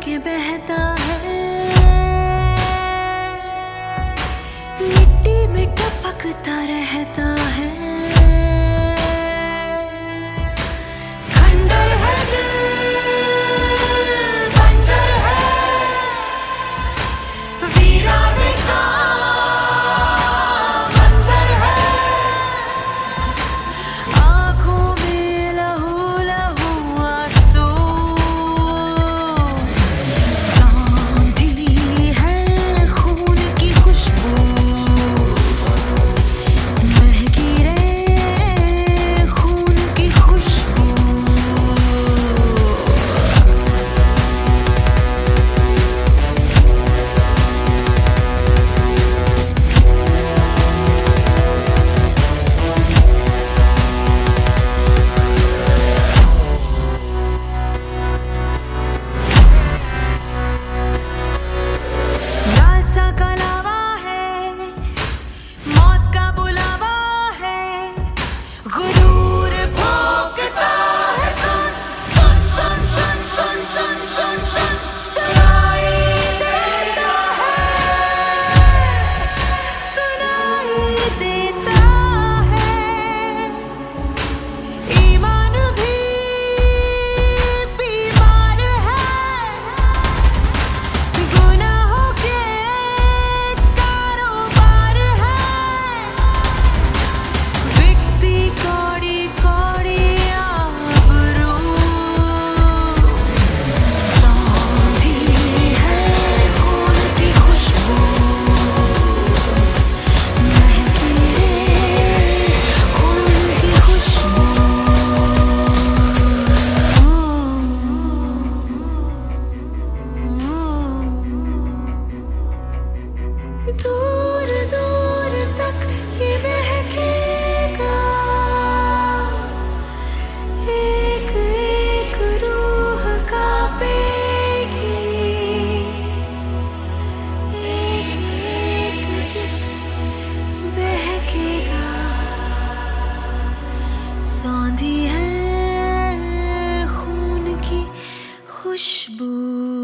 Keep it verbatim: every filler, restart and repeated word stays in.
के बहता है, मिट्टी में टपकता रहता है। खंडर है दिल, बंजर है वीराने का मंजर है। आँखों में लहू लहू आंसू, सांधी है खून की खुशबू, महकी रे खून की खुशबू। लालसा का लावा है, मौत का बुलावा है, गुरूर भोंकता है। सुन सुन सुन सुन सुन सुन सुन सुन सुनाई देता है, सुनाई देता है। ईमान भी बीमार है, गुनाहों के कारोबार है। बिकती कौड़ी कौड़ी आबरू, सांधी है खून की खुशबू, महकी रे खून की खुशबू। दूर दूर तक ये महकेगा, एक एक रूह कांपेगी, एक एक जिस्म बहकेगा। सांधी है खून की खुशबू।